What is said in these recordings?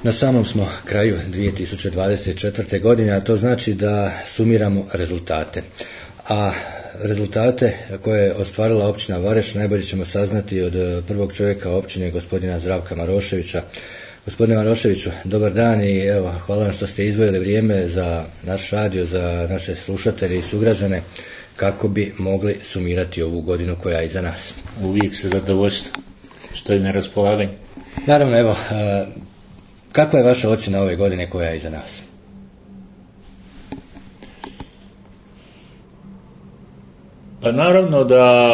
Na samom smo kraju 2024. godine, a to znači da sumiramo rezultate. A rezultate koje je ostvarila općina Vareš najbolje ćemo saznati od prvog čovjeka općine, gospodina Zdravka Maroševića. Gospodine Maroševiću, dobar dan i evo, hvala vam što ste izdvojili vrijeme za naš radio, za naše slušatelje i sugrađane kako bi mogli sumirati ovu godinu koja je iza nas. Uvijek se zadovoljstvo što je na raspolaganju. Naravno, evo, kakva je vaša ocjena ove godine koja je iza nas? Pa naravno da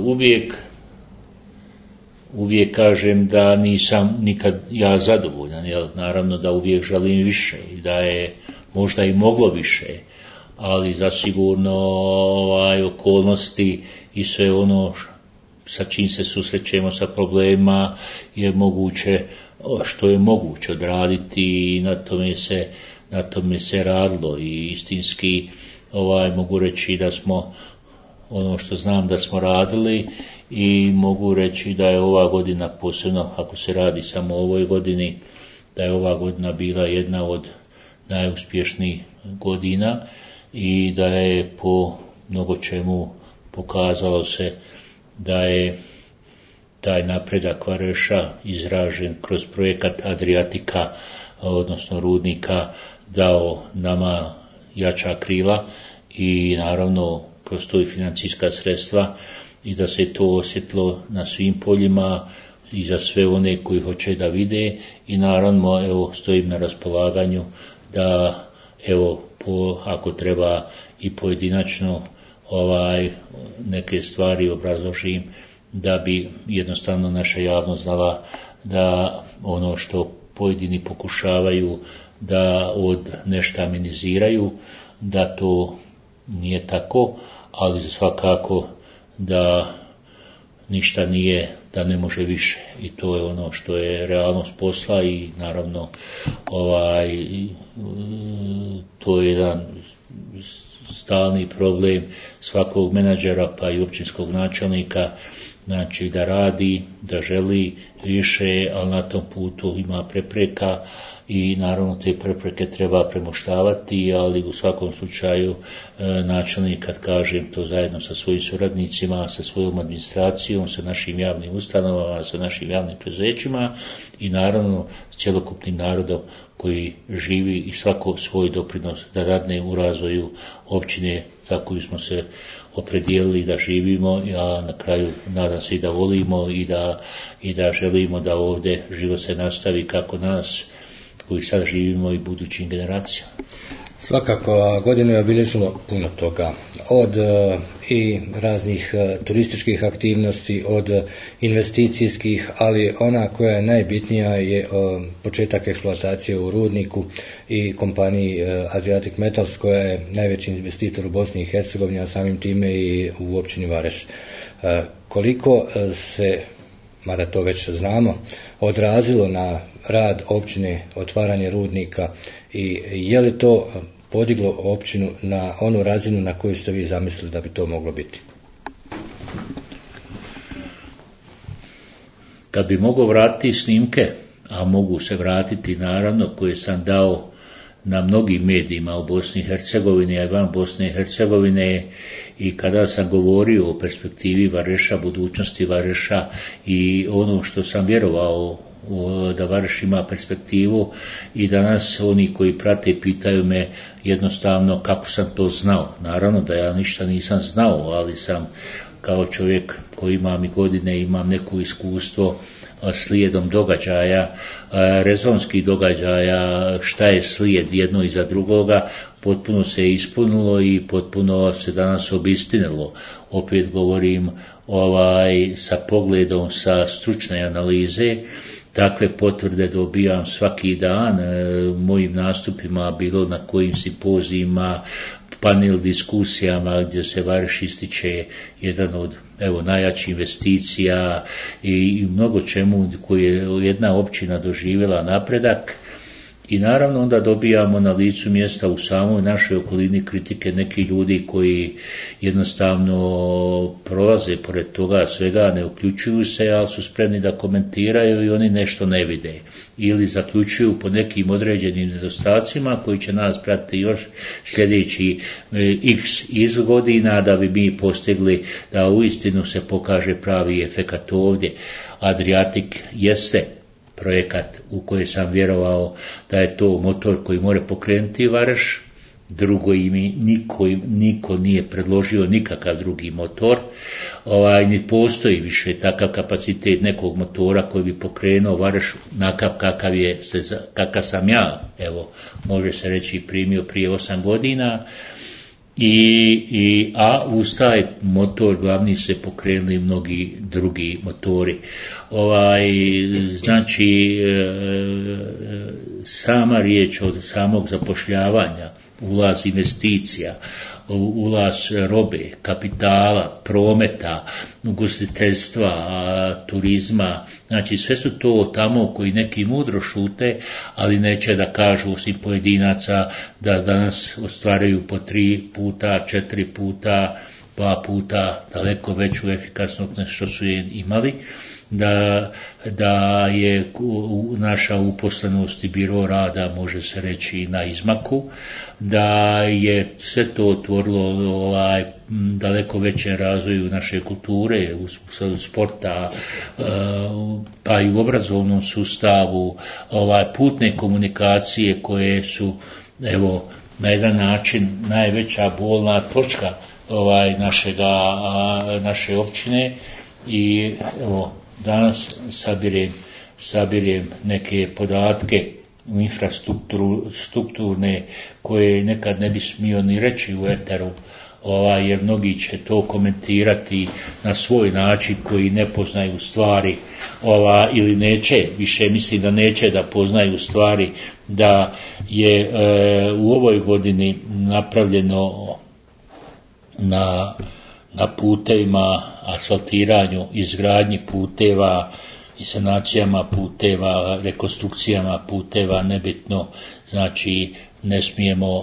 uvijek kažem da nisam nikad ja zadovoljan, jer naravno da uvijek želim više i da je možda i moglo više, ali zasigurno okolnosti i sve ono sa čim se susrećemo sa problemima je moguće, što je moguće odraditi i na tome se radilo i istinski mogu reći da smo ono što znam da smo radili i mogu reći da je ova godina posebno, ako se radi samo o ovoj godini, da je ova godina bila jedna od najuspješnijih godina i da je po mnogo čemu pokazalo se da je taj napredak Vareša izražen kroz projekat Adriatika, odnosno rudnika, dao nama jača krila i naravno kroz to i financijska sredstva i da se to osjetilo na svim poljima i za sve one koji hoće da vide i naravno evo stojim na raspolaganju da evo ako treba i pojedinačno neke stvari obrazložim da bi jednostavno naša javnost znala da ono što pojedini pokušavaju da od nešto minimiziraju, da to nije tako, ali svakako da ništa nije, da ne može više i to je ono što je realnost posla i naravno to je jedan stalni problem svakog menadžera pa i općinskog načelnika, znači da radi, da želi više, ali na tom putu ima prepreka i naravno te prepreke treba premoštavati, ali u svakom slučaju načelnik, kad kažem to zajedno sa svojim suradnicima, sa svojom administracijom, sa našim javnim ustanovama, sa našim javnim preduzećima i naravno s cjelokupnim narodom koji živi i svako svoj doprinos da dadne u razvoju općine za koju smo se opredijelili da živimo, a na kraju nadam se i da volimo i da želimo da ovdje život se nastavi kako nas koji sad živimo i budućim generacijama. Svakako, godinu je obilježilo puno toga, od i raznih turističkih aktivnosti, od investicijskih, ali ona koja je najbitnija je početak eksploatacije u rudniku i kompaniji Adriatic Metals koja je najveći investitor u Bosni i Hercegovini, a samim time i u općini Vareš. Koliko se, mada to već znamo, odrazilo na rad općine otvaranje rudnika i je li to podiglo općinu na onu razinu na koju ste vi zamislili da bi to moglo biti? Kad bi mogao vratiti snimke, a mogu se vratiti naravno, koje sam dao na mnogim medijima u Bosni i Hercegovini, a i van Bosne i Hercegovine, i kada sam govorio o perspektivi Vareša, budućnosti Vareša i ono što sam vjerovao da Vareš ima perspektivu i danas oni koji prate pitaju me jednostavno kako sam to znao. Naravno da ja ništa nisam znao, ali sam kao čovjek koji imam i godine, imam neko iskustvo slijedom događaja, rezonskih događaja, šta je slijed jedno iza drugoga, potpuno se ispunilo i potpuno se danas obistinilo. Opet govorim sa pogledom sa stručne analize, takve potvrde dobijam svaki dan mojim nastupima, bilo na kojim simpozijima, panel diskusijama gdje se Vareš ističe jedan od najjačih investicija i mnogo čemu koje je jedna općina doživjela napredak I naravno onda dobijamo na licu mjesta u samoj našoj okolini kritike neki ljudi koji jednostavno prolaze pored toga svega, ne uključuju se, ali su spremni da komentiraju i oni nešto ne vide. Ili zaključuju po nekim određenim nedostacima koji će nas pratiti još sljedeći x godina da bi mi postigli da uistinu se pokaže pravi efekat ovdje. Adriatik jeste projekat u koji sam vjerovao da je to motor koji može pokrenuti Vareš, drugo mi niko nije predložio nikakav drugi motor, ni postoji više takav kapacitet nekog motora koji bi pokrenuo Vareš kakav sam ja, evo, može se reći primio prije 8 godina, a uz taj motor glavni se pokrenuli mnogi drugi motori. Znači, sama riječ od samog zapošljavanja, ulaz investicija, ulaz robe, kapitala, prometa, ugostiteljstva, turizma, znači sve su to tamo koji neki mudro šute, ali neće da kažu osim pojedinaca da danas ostvaraju po 3 puta, 4 puta, 2 puta daleko veću efikasnost nego što su je imali, da je naša uposlenost i biro rada može se reći na izmaku, da je sve to otvorilo daleko većem razvoju naše kulture, sporta, pa i u obrazovnom sustavu, putne komunikacije koje su, evo, na jedan način najveća bolna točka naše općine. I evo, danas sabirem neke podatke u infrastrukturne koje nekad ne bi smio ni reći u eteru, jer mnogi će to komentirati na svoj način koji ne poznaju stvari, ili neće, više mislim da neće da poznaju stvari, da je u ovoj godini napravljeno na putevima, asfaltiranju, izgradnji puteva i sanacijama puteva, rekonstrukcijama puteva, nebitno, znači ne smijemo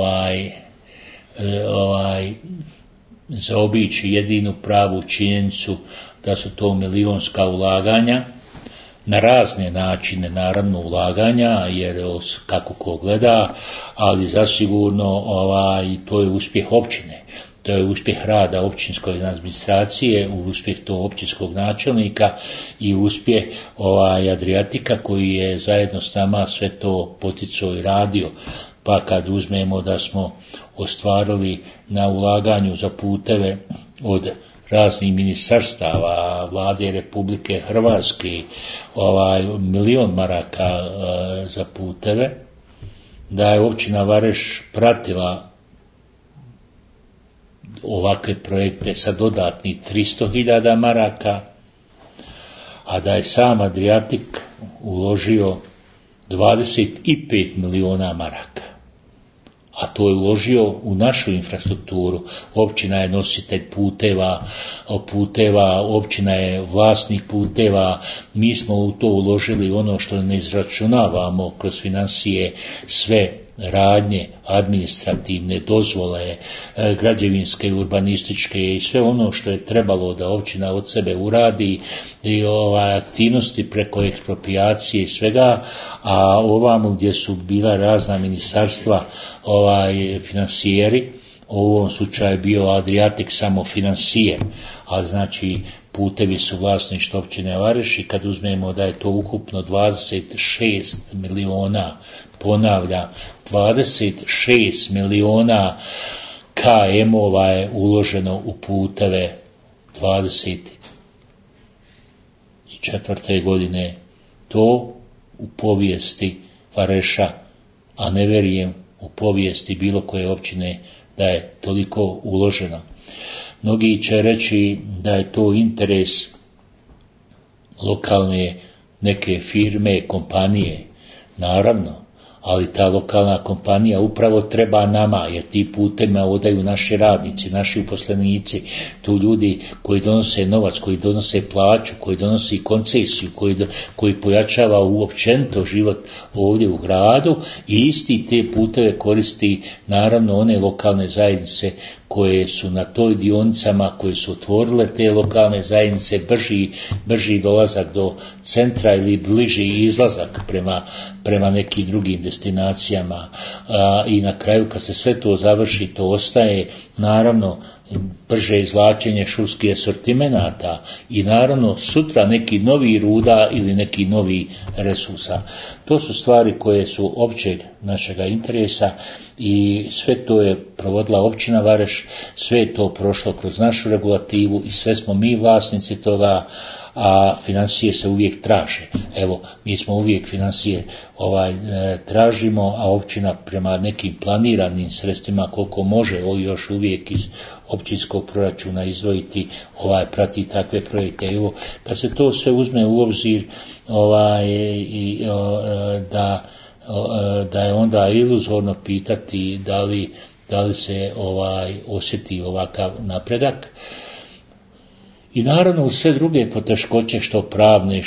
zaobići jedinu pravu činjenicu da su to milionska ulaganja, na razne načine naravno ulaganja, jer kako ko gleda, ali zasigurno to je uspjeh općine. To je uspjeh rada općinskoj administracije, uspjeh to općinskog načelnika i uspjeh Adriatika koji je zajedno s nama sve to poticao i radio. Pa kad uzmemo da smo ostvarili na ulaganju za puteve od raznih ministarstava, vlade Republike Hrvatske, 1 milion maraka za puteve, da je općina Vareš pratila ovakve projekte sa dodatnih 300.000 maraka, a da je sam Adriatik uložio 25 miliona maraka. A to je uložio u našu infrastrukturu. Općina je nositelj puteva, općina je vlasnik puteva, mi smo u to uložili ono što ne izračunavamo kroz financije, sve radnje, administrativne dozvole, građevinske, urbanističke i sve ono što je trebalo da općina od sebe uradi i aktivnosti preko eksproprijacije i svega, a ovamo gdje su bila razna ministarstva finansijeri, u ovom slučaju bio Adriatik samo finansijer, a znači putevi su vlasništvo općine Vareš i kad uzmemo da je to ukupno 26 miliona, ponavljam, 26 miliona KM-ova je uloženo u puteve 24. godine, to u povijesti Vareša, a ne vjerujem u povijesti bilo koje općine da je toliko uloženo. Mnogi će reći da je to interes lokalne neke firme, kompanije, naravno, ali ta lokalna kompanija upravo treba nama, jer ti putem odaju naši radnici, naši uposlenici, tu ljudi koji donose novac, koji donose plaću, koji donosi koncesiju, koji pojačava uopćenito život ovdje u gradu i isti te puteve koristi naravno one lokalne zajednice koje su na toj dionicama, koje su otvorile te lokalne zajednice, brži dolazak do centra ili bliži izlazak prema nekim drugim destinacijama. I na kraju kad se sve to završi, to ostaje naravno brže izvlačenje šumskih asortimenata i naravno sutra neki novi ruda ili neki novi resursa. To su stvari koje su općeg našega interesa i sve to je provodila općina Vareš, sve je to prošlo kroz našu regulativu i sve smo mi vlasnici toga, a financije se uvijek traže. Evo, mi smo uvijek financije tražimo, a općina prema nekim planiranim sredstvima koliko može još uvijek iz općinskog proračuna izdvojiti, prati takve projekte. Evo, kad se to sve uzme u obzir, da je onda iluzorno pitati da li se osjeti ovakav napredak. I naravno uz sve druge poteškoće, što pravne,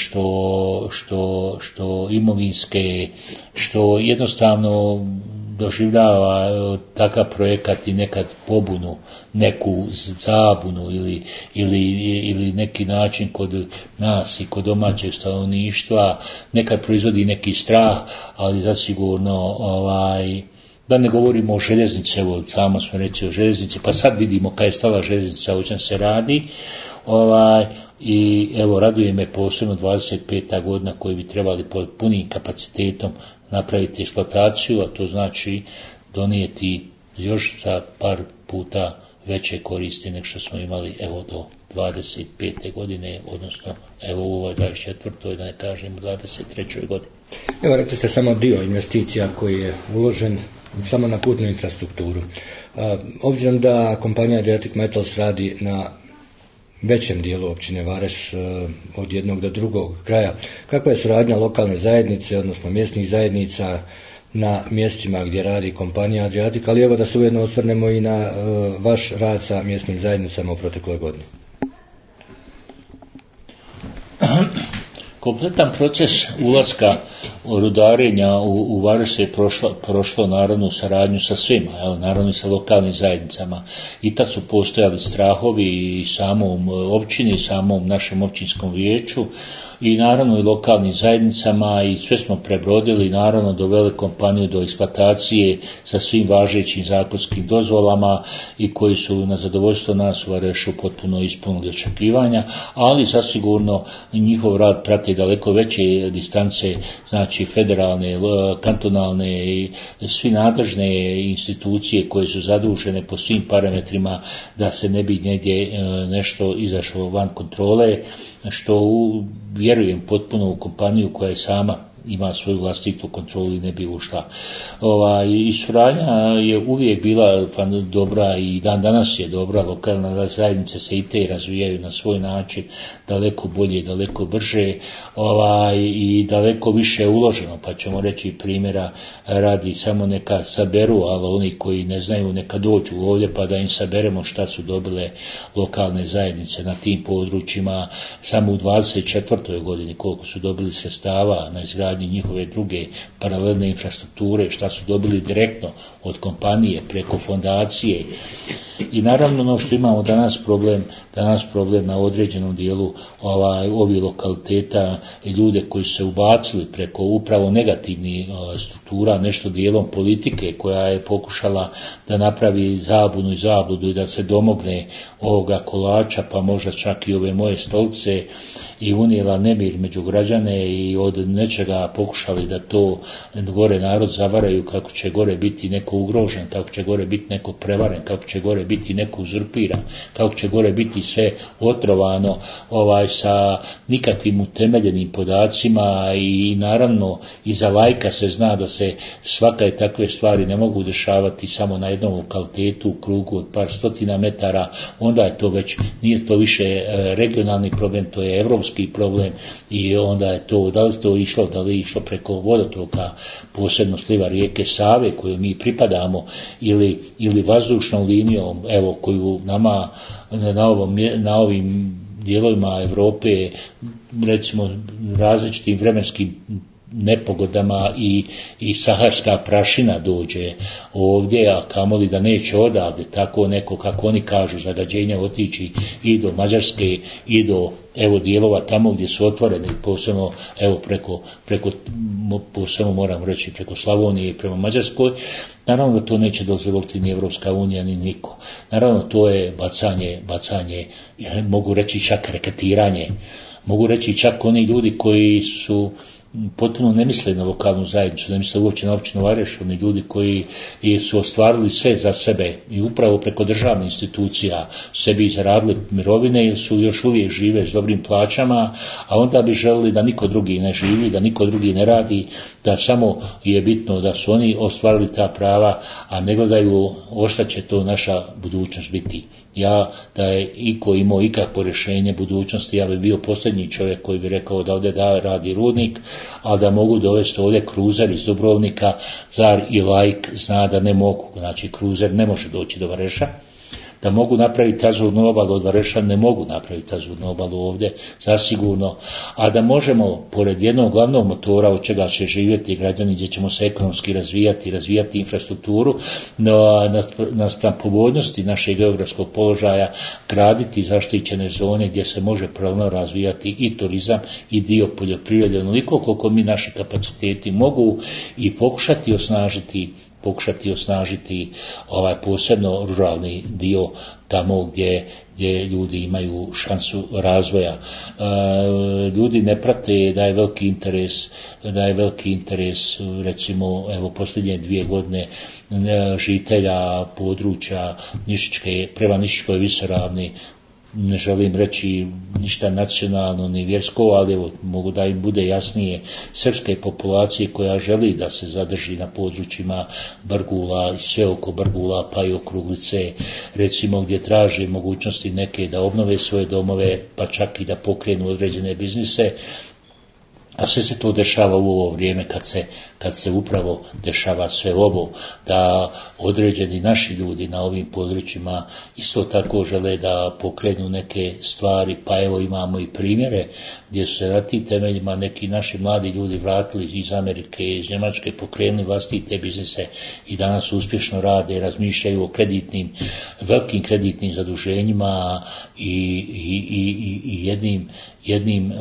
što imovinske, što jednostavno doživljava takav projekat i nekad pobunu, neku zabunu ili neki način kod nas i kod domaćeg stanovništva, nekad proizvodi neki strah, ali zasigurno da ne govorimo o željeznici, evo samo smo reći o željeznici, pa sad vidimo kad je stala željeznica, o čem se radi, i evo raduje me posebno 25. godina koji bi trebali pod punim kapacitetom napraviti eksploataciju, a to znači donijeti još za par puta veće koristi nego što smo imali evo do 25. godine, odnosno evo u ovoj 24. da ne kažem 23. godini. Evo rekli ste samo dio investicija koji je uložen samo na putnu infrastrukturu. Obzirom da kompanija Adriatic Metals radi na većem dijelu općine Vareš od jednog do drugog kraja, kakva je suradnja lokalne zajednice, odnosno mjesnih zajednica na mjestima gdje radi kompanija Adriatic, ali evo da se ujedno osvrnemo i na vaš rad sa mjesnim zajednicama u protekloj godini. Kompletan proces ulaska rudarenja u Vareš je prošlo naravno saradnju sa svima, naravno i sa lokalnim zajednicama. I tad su postojali strahovi i samom općini, samom našem općinskom vijeću i naravno i lokalnim zajednicama i sve smo prebrodili, naravno doveli kompaniju do eksploatacije sa svim važećim zakonskim dozvolama i koji su na zadovoljstvo nas u Varešu potpuno ispunili očekivanja, ali zasigurno njihov rad prate daleko veće distance, znači federalne, kantonalne i svi nadležne institucije koje su zadužene po svim parametrima da se ne bi negdje nešto izašlo van kontrole, što vjerujem potpuno u kompaniju koja je sama ima svoju vlastitu kontrolu i ne bi ušla. I suradnja je uvijek bila dobra i dan danas je dobra, lokalna zajednice se i te razvijaju na svoj način, daleko bolje, daleko brže i daleko više uloženo, pa ćemo reći primjera radi samo neka saberu, ali oni koji ne znaju neka dođu ovdje pa da im saberemo šta su dobile lokalne zajednice na tim područjima samo u 24. godini, koliko su dobili sredstava na izgradnji njihove druge paralelne infrastrukture, šta su dobili direktno od kompanije preko fondacije. I naravno ono što imamo danas problem na određenom dijelu ovih lokaliteta i ljude koji su se ubacili preko upravo negativnih struktura, nešto dijelom politike koja je pokušala da napravi zabunu i zabludu i da se domogne ovoga kolača, pa možda čak i ove moje stolice, i unijela nemir među građane i od nečega pokušali da to gore narod zavaraju, kako će gore biti neko ugrožen, kako će gore biti neko prevaren, kako će gore biti neko uzurpiran, kako će gore biti sve otrovano sa nikakvim utemeljenim podacima i naravno iza lajka se zna da se svaka i takve stvari ne mogu dešavati samo na jednom lokalitetu u krugu od par stotina metara, onda je to već, nije to više regionalni problem, to je evropski europski problem i onda je to, da li je išlo preko vodotoka, posebno sliva rijeke Save koju mi pripadamo ili vazdušnom linijom, evo koju nama na ovim dijelovima Europe, recimo različitim vremenskim nepogodama i saharska prašina dođe ovdje, a kamoli da neće odavde tako neko, kako oni kažu, zagađenja otići i do Mađarske i do dijelova tamo gdje su otvorene, posebno posebno moram reći preko Slavonije i prema Mađarskoj. Naravno da to neće dozvoliti ni Evropska unija ni niko. Naravno to je bacanje, mogu reći čak reketiranje, mogu reći čak oni ljudi koji su potpuno ne misle na lokalnu zajednicu, ne misle uopće na općinu Vareš, oni ljudi koji su ostvarili sve za sebe i upravo preko državnih institucija sebi zaradili mirovine ili su još uvijek žive s dobrim plaćama, a onda bi želili da niko drugi ne živi, da niko drugi ne radi, da samo je bitno da su oni ostvarili ta prava, a ne gledaju ostaće to naša budućnost biti. Ja da je iko imao ikakvo rješenje budućnosti, ja bi bio posljednji čovjek koji bi rekao da ovdje radi rudnik, a da mogu dovesti ovdje kruzer iz Dubrovnika, zar i laik zna da ne mogu. Znači kruzer ne može doći do Vareša. Da mogu napraviti Azurnu obalu od Vareša, ne mogu napraviti Azurnu obalu ovdje, zasigurno. A da možemo, pored jednog glavnog motora od čega će živjeti građani, gdje ćemo se ekonomski razvijati infrastrukturu, naspram povoljnosti našeg geografskog položaja, graditi zaštićene zone gdje se može pravilno razvijati i turizam i dio poljoprivrede, onoliko koliko mi naši kapaciteti mogu, i pokušati osnažiti posebno ruralni dio tamo gdje ljudi imaju šansu razvoja. Ljudi ne prate da je veliki interes recimo posljednje 2 godine žitelja područja prema Nišičkoj visoravni, ne želim reći ništa nacionalno ni vjersko, ali mogu da im bude jasnije, srpske populacije koja želi da se zadrži na područjima Brgula i sve oko Brgula pa i okruglice, recimo gdje traže mogućnosti neke da obnove svoje domove, pa čak i da pokrenu određene biznise. A sve se to dešava u ovo vrijeme kad se upravo dešava sve ovo, da određeni naši ljudi na ovim područjima isto tako žele da pokrenu neke stvari, pa evo imamo i primjere gdje su se na tim temeljima neki naši mladi ljudi vratili iz Amerike, iz Njemačke, pokrenuli vlastite biznise i danas uspješno rade, razmišljaju o velikim kreditnim zaduženjima i jednim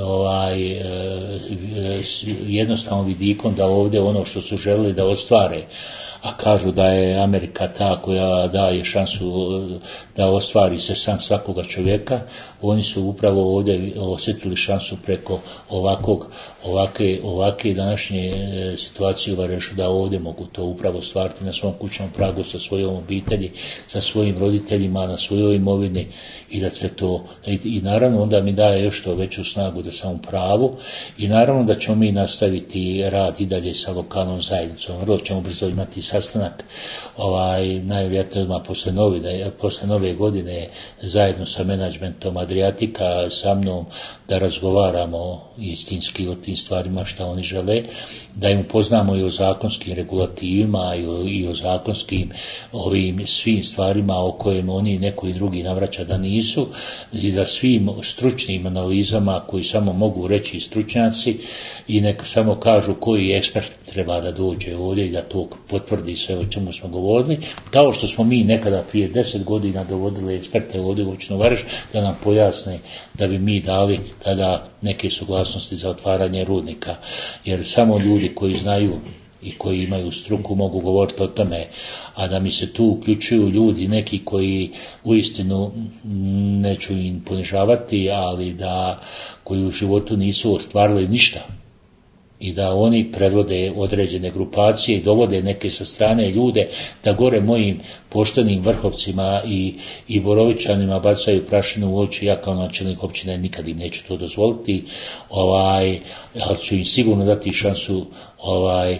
jednostavnom vidikom da ovdje ono što su želeli da ostvare, a kažu da je Amerika ta koja daje šansu da ostvari se san svakoga čovjeka, oni su upravo ovdje osjetili šansu preko ovake današnje situacije u Varešu, da ovdje mogu to upravo ostvariti na svom kućnom pragu sa svojom obitelji, sa svojim roditeljima, na svojoj imovini, i da se to, i naravno onda mi daje još to veću snagu da sam u pravu, i naravno da ćemo mi nastaviti rad i dalje sa lokalnom zajednicom. Vrlo ćemo brzo imati sastanak, najvjerojatnije odmah posle nove godine, zajedno sa menadžmentom Adriatika, sa mnom, da razgovaramo istinski o tim stvarima šta oni žele, da im upoznamo i o zakonskim regulativima i o zakonskim ovim svim stvarima o kojim oni neko i drugi navraća da nisu, i za svim stručnim analizama koji samo mogu reći stručnjaci, i neka samo kažu koji ekspert treba da dođe ovdje i da to potvrdi sve o čemu smo govorili, kao što smo mi nekada prije 10 godina dovodili eksperte ovdje u općinu Vareš da nam pojasne, da bi mi dali tada neke suglasnosti za otvaranje rudnika, jer samo ljudi koji znaju i koji imaju struku mogu govoriti o tome, a da mi se tu uključuju ljudi neki koji uistinu, neću im ponižavati, ali koji u životu nisu ostvarili ništa, i da oni predvode određene grupacije i dovode neke sa strane ljude da gore mojim poštenim vrhovcima i Borovičanima bacaju prašinu u oči. Ja kao načelnik općine nikad im neću to dozvoliti, ali ću im sigurno dati šansu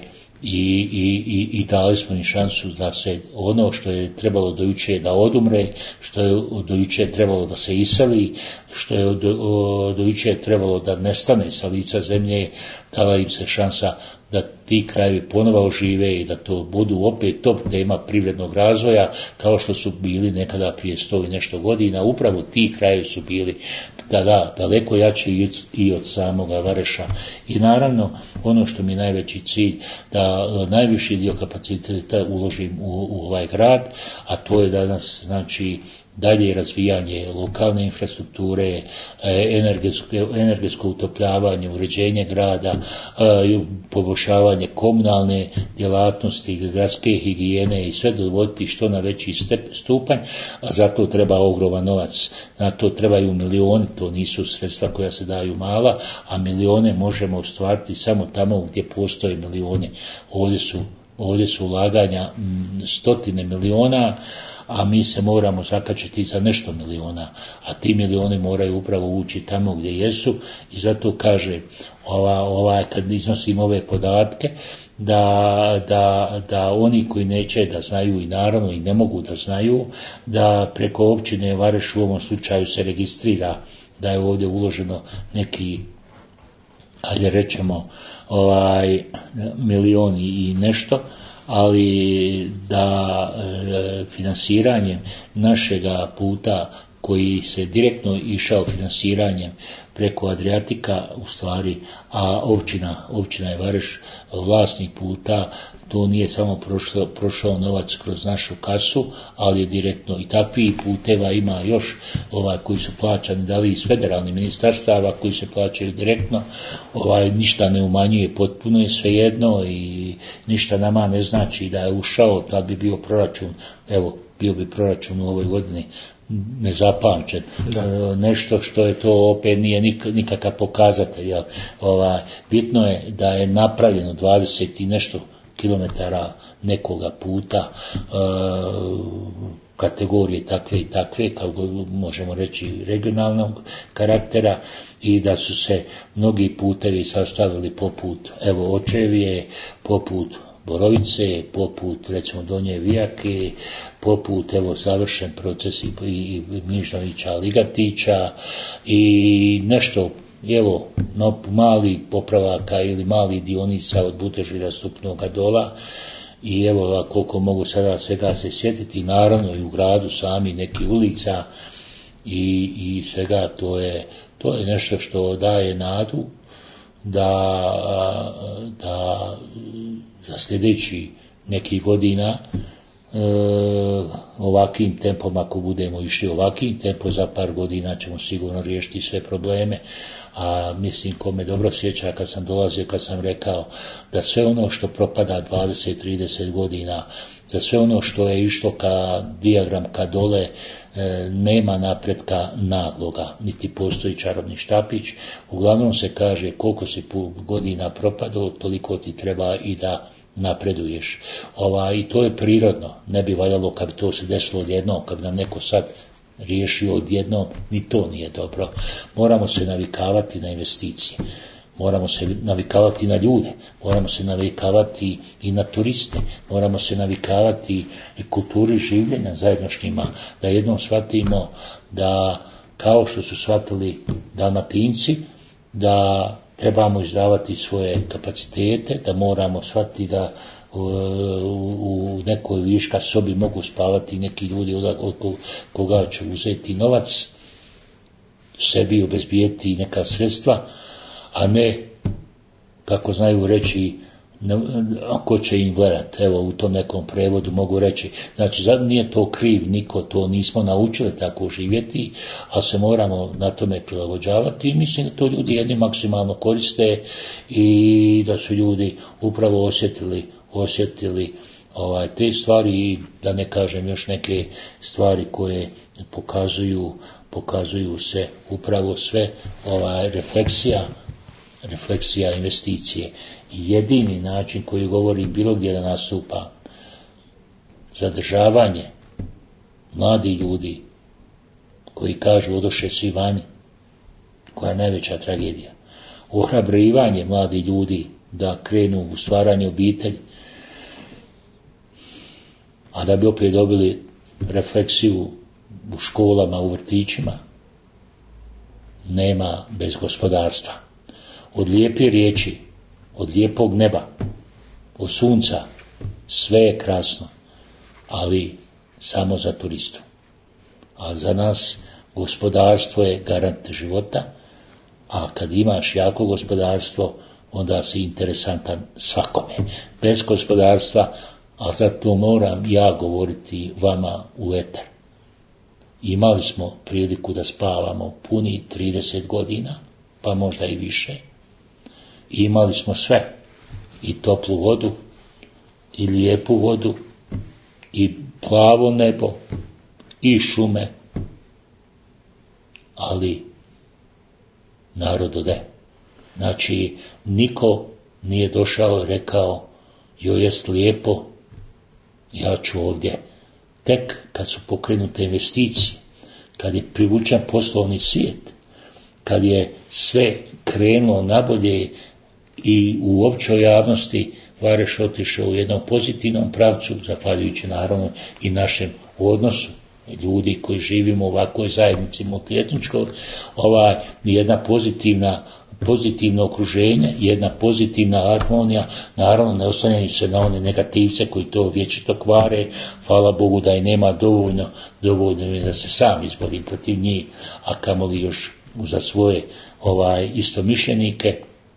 i dali smo im šansu da se ono što je trebalo do juče da odumre, što je do juče trebalo da se iseli, što je do juče trebalo da nestane sa lica zemlje, dala im se šansa da ti krajevi ponovo ožive i da to budu opet top tema privrednog razvoja, kao što su bili nekada prije 100 i nešto godina. Upravo ti krajevi su bili daleko jači i od samoga Vareša. I naravno, ono što mi je najveći cilj, da najviši dio kapaciteta uložim u ovaj grad, a to je danas, znači, dalje razvijanje lokalne infrastrukture, energetsko utopljavanje, uređenje grada, poboljšavanje komunalne djelatnosti, gradske higijene i sve dovoditi što na veći stupanj, a za to treba ogroman novac, na to trebaju milioni, to nisu sredstva koja se daju mala, a milione možemo ostvariti samo tamo gdje postoje milioni. Ovdje su ulaganja stotine miliona, a mi se moramo zakačiti za nešto miliona, a ti milioni moraju upravo ući tamo gdje jesu i zato kaže kad iznosim ove podatke da oni koji neće da znaju i naravno i ne mogu da znaju, da preko općine Vareš u ovom slučaju se registrira da je ovdje uloženo neki, ajde rečemo, milion i nešto, ali da finansiranjem našega puta koji se direktno išao finansiranjem preko Adriatika, u stvari, a općina je Vareš vlasnik puta, to nije samo prošao novac kroz našu kasu, ali je direktno i takvih puteva ima još koji su plaćani, da li iz federalnih ministarstava koji se plaćaju direktno, ništa ne umanjuje, potpuno je svejedno i ništa nama ne znači da je ušao, tad bi bio proračun, evo, bio bi proračun u ovoj godini nezapamćen, nešto što je to opet nije nikakav pokazatelj. Bitno je da je napravljeno 20 i nešto kilometara nekoga puta kategorije takve i takve, kao možemo reći regionalnog karaktera, i da su se mnogi putevi sastavili poput Očevije, poput Borovice, poput recimo Donje Vijake, poput završen proces i Mižnovića, Ligatića i nešto mali popravaka ili mali dionica od Butežira Stupnoga Dola. I koliko mogu sada svega se sjetiti, naravno i u gradu sami neki ulica i svega, to je nešto što daje nadu da za sljedeći nekih godina ovakvim tempom, ako budemo išli ovakvim tempom, za par godina ćemo sigurno riješiti sve probleme. A mislim, ko me dobro sjeća kad sam dolazio, kad sam rekao da sve ono što propada 20-30 godina, za sve ono što je išlo ka dijagram ka dole, nema napretka nagloga, niti postoji čarobni štapić. Uglavnom se kaže koliko si godina propadalo, toliko ti treba i da napreduješ. I to je prirodno, ne bi valjalo kad bi to se desilo odjednom, kad bi nam neko sad riješio odjednom, ni to nije dobro. Moramo se navikavati na investicije, moramo se navikavati na ljude, moramo se navikavati i na turiste, moramo se navikavati i kulturi življenja zajednošnjima, da jednom shvatimo da, kao što su shvatili Dalmatinci, da trebamo izdavati svoje kapacitete, da moramo shvatiti da u nekoj viška sobi mogu spavati neki ljudi od koga će uzeti novac, sebi obezbijeti neka sredstva, a ne, kako znaju reći, ko će im gledati. Evo, u tom nekom prevodu mogu reći, znači nije to kriv niko, to nismo naučili tako živjeti, ali se moramo na tome prilagođavati i mislim da to ljudi jedni maksimalno koriste i da su ljudi upravo osjetili te stvari, i da ne kažem još neke stvari koje pokazuju se upravo sve refleksija investicije. Jedini način koji govori bilo gdje da nastupa zadržavanje mladih ljudi koji kažu odoše svi vani, koja je najveća tragedija. Ohrabrivanje mladih ljudi da krenu u stvaranje obitelji, a da bi opet dobili refleksiju u školama, u vrtićima, nema bez gospodarstva. Od lijepe riječi, od lijepog neba, od sunca, sve je krasno, ali samo za turistu. A za nas gospodarstvo je garant života, a kad imaš jako gospodarstvo, onda si interesantan svakome. Bez gospodarstva, a zato moram ja govoriti vama u eter. Imali smo priliku da spavamo puni 30 godina, pa možda i više. Imali smo sve, i toplu vodu, i lijepu vodu, i plavo nebo, i šume, ali narod ode. Znači, niko nije došao i rekao, joj jest lijepo, ja ću ovdje. Tek kad su pokrenute investicije, kad je privučen poslovni svijet, kad je sve krenulo nabolje i u općoj javnosti Vareš otišao u jednom pozitivnom pravcu, zahvaljujući naravno i našem odnosu ljudi koji živimo u ovakvoj zajednici multietničkoj, jedna pozitivno okruženje, jedna pozitivna harmonija, naravno ne oslanjajući se na one negativce koji to vječito kvare, hvala Bogu da i nema dovoljno da se sam izborim protiv njih, a kamoli još za svoje istomišljenike.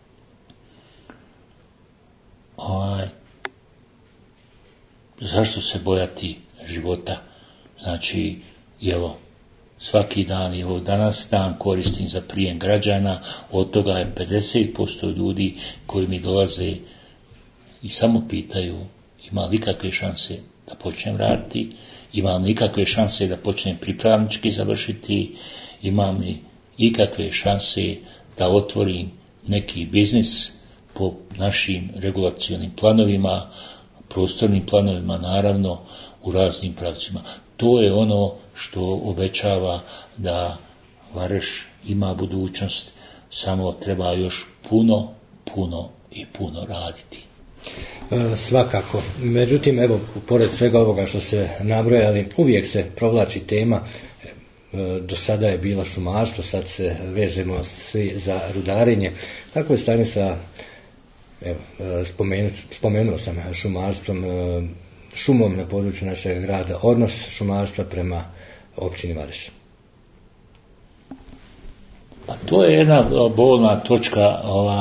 Zašto se bojati života? Znači, evo, svaki dan, evo danas dan koristim za prijem građana, od toga je 50% ljudi koji mi dolaze i samo pitaju ima li ikakve šanse da počnem raditi, imam li ikakve šanse da počnem pripravnički završiti, imam li ikakve šanse da otvorim neki biznis po našim regulacionim planovima, prostornim planovima, naravno, u raznim pravcima. To je ono što obećava da Vareš ima budućnost, samo treba još puno raditi. Svakako. Međutim, evo, pored svega ovoga što se nabrojali, uvijek se provlači tema, do sada je bila šumarstvo, sad se vežemo svi za rudarenje. Kako je stanje sa, evo, spomenuo sam šumarstvom, šumom na području našeg grada, odnos šumarstva prema općini Vareš? Pa to je jedna bolna točka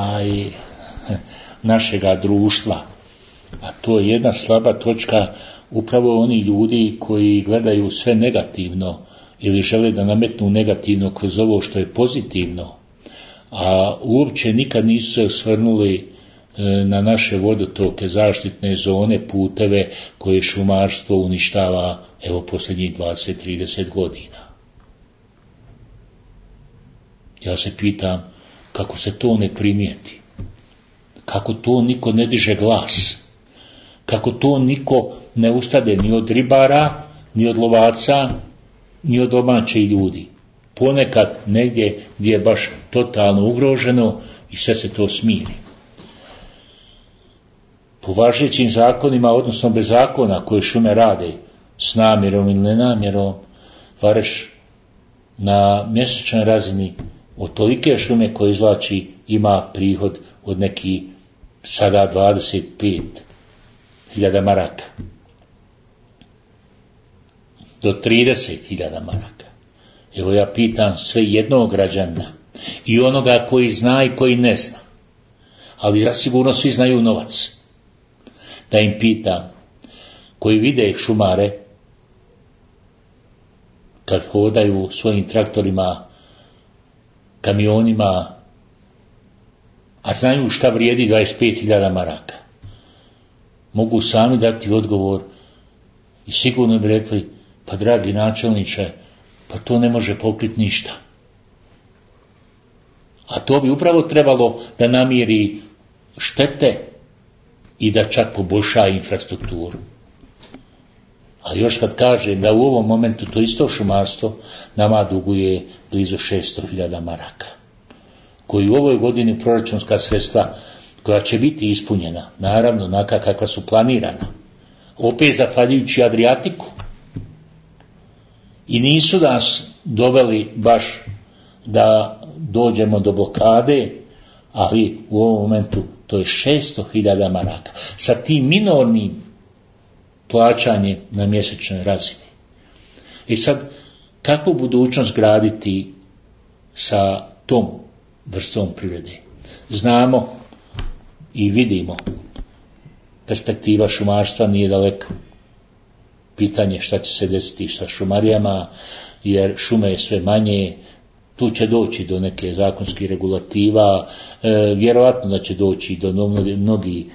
našega društva, a to je jedna slaba točka upravo oni ljudi koji gledaju sve negativno ili žele da nametnu negativno kroz ovo što je pozitivno, a uopće nikad nisu se osvrnuli na naše vodotoke, zaštitne zone, puteve koje šumarstvo uništava, evo, posljednjih 20-30 godina. Ja se pitam kako se to ne primijeti, kako to niko ne diže glas, kako to niko ne ustade ni od ribara, ni od lovaca, ni od domaćih ljudi. Ponekad negdje gdje je baš totalno ugroženo i sve se to smiri. Po važećim zakonima, odnosno bez zakona koje šume rade, s namjerom ili nenamjerom, Vareš na mjesečnoj razini od tolike šume koje izvlači ima prihod od neki sada 25.000 maraka do 30.000 maraka. Evo ja pitam sve jednog građana i onoga koji zna i koji ne zna, ali zasigurno svi znaju novac, da im pitam, koji vide šumare kad hodaju svojim traktorima, kamionima, a znaju šta vrijedi 25.000 maraka. Mogu sami dati odgovor i sigurno bi rekli, pa dragi načelniče, pa to ne može pokriti ništa. A to bi upravo trebalo da namiri štete i da čak poboljša infrastrukturu. A još kad kažem da u ovom momentu to isto šumarstvo nama duguje blizu 600.000 maraka, koji u ovoj godini proračunska sredstva koja će biti ispunjena, naravno onaka kakva su planirana, opet zahvaljujući Adriatiku. I nisu nas doveli baš da dođemo do blokade, ali u ovom momentu to je 600.000 maraka. Sa tim minornim plaćanjem na mjesečnoj razini. I sad, kakvu budućnost graditi sa tom vrstom privrede? Znamo i vidimo, perspektiva šumarstva nije daleka. Pitanje šta će se desiti sa šumarijama, jer šume je sve manje, tu će doći do neke zakonskih regulativa, vjerojatno da će doći do mnogi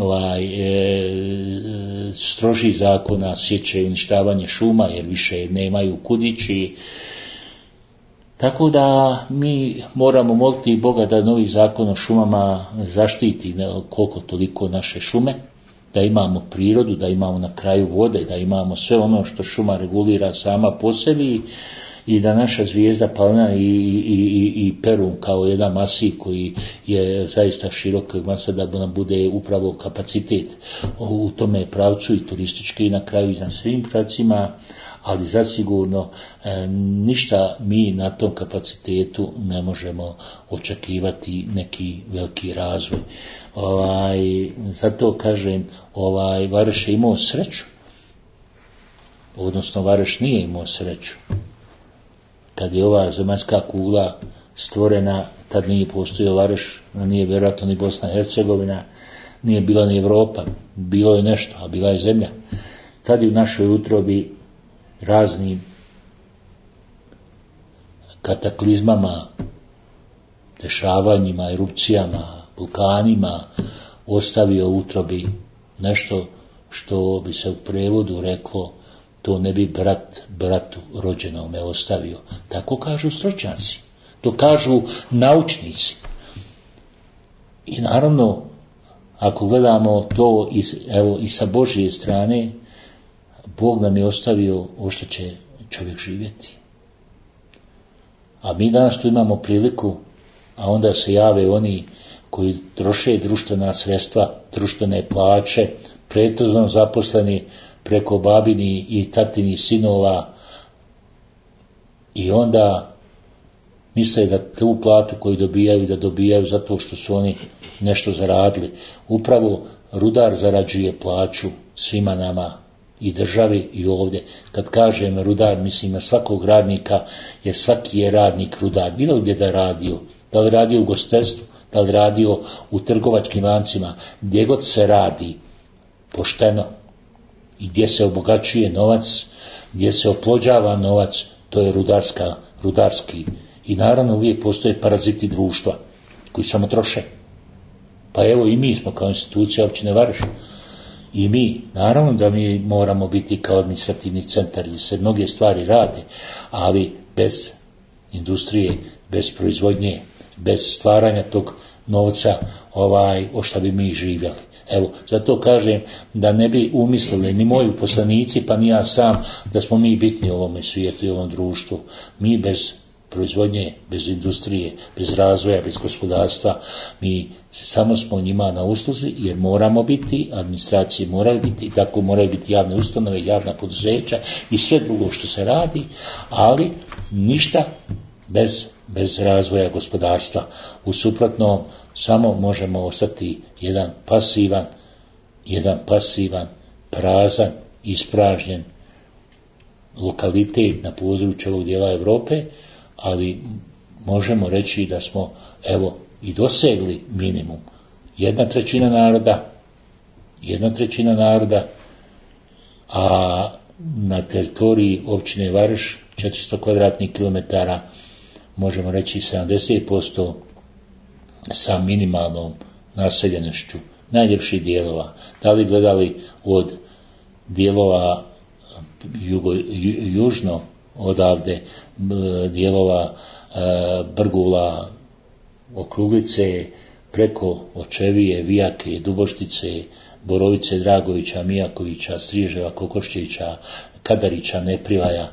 stroži zakona, sječe i uništavanje šuma, jer više nemaju kudići. Tako da mi moramo moliti Boga da novi zakon o šumama zaštiti koliko toliko naše šume, da imamo prirodu, da imamo na kraju vode, da imamo sve ono što šuma regulira sama po sebi i da naša zvijezda Palna i Perun kao jedan masiv koji je zaista širok masa, da nam bude upravo kapacitet u tome pravcu i turistički i na kraju i na svim pravcima, ali zasigurno ništa mi na tom kapacitetu ne možemo očekivati neki veliki razvoj. Zato kažem, Vareš je imao sreću, odnosno Vareš nije imao sreću. Kad je ova zemaljska kugla stvorena, tad nije postojao Vareš, nije vjerojatno ni Bosna i Hercegovina, nije bila ni Evropa, bilo je nešto, a bila je zemlja. Tad je u našoj utrobi raznim kataklizmama, dešavanjima, erupcijama, vulkanima ostavio u utrobi nešto što bi se u prevodu reklo to ne bi brat bratu rođenome ostavio. Tako kažu stručnjaci, to kažu naučnici. I naravno, ako gledamo to i sa Božje strane, Bog nam je ostavio o što će čovjek živjeti. A mi danas tu imamo priliku, a onda se jave oni koji troše društvena sredstva, društvene plaće, pretežno zaposleni preko babini i tatini sinova, i onda misle da tu platu koju dobijaju, da dobijaju zato što su oni nešto zaradili. Upravo rudar zarađuje plaću svima nama, i državi i ovdje. Kad kažem rudar, mislim na svakog radnika, jer svaki je radnik rudar, bilo gdje da radio, da li radio u gostestvu, da li radio u trgovačkim lancima, gdje god se radi pošteno i gdje se obogaćuje novac, gdje se oplođava novac, to je rudarski. I naravno uvijek postoje paraziti društva koji samo troše. Pa evo i mi smo kao institucija općine Vareš. I mi, naravno da mi moramo biti kao administrativni centar gdje se mnoge stvari rade, ali bez industrije, bez proizvodnje, bez stvaranja tog novca, o šta bi mi živjeli. Evo, zato kažem da ne bi umislili ni moji poslanici, pa ni ja sam, da smo mi bitni u ovome svijetu i ovom društvu. Mi bez proizvodnje, bez industrije, bez razvoja, bez gospodarstva, mi samo smo njima na usluzi, jer moramo biti, administracije moraju biti, tako moraju biti javne ustanove, javna poduzeća i sve drugo što se radi, ali ništa bez razvoja gospodarstva. U suprotnom samo možemo ostati jedan pasivan, prazan, ispražnjen lokalitet na području ovog dijela Europe, ali možemo reći da smo i dosegli minimum. 1/3 naroda, a na teritoriji općine Vareš 400 kvadratnih kilometara, možemo reći 70% sa minimalnom naseljenošću najljepših dijelova. Da li gledali od dijelova južno odavde, dijelova Brgula, Okruglice, preko Očevije, Vijake, Duboštice, Borovice, Dragovića, Mijakovića, Striževa, Kokoščića, Kadarića, Neprivaja.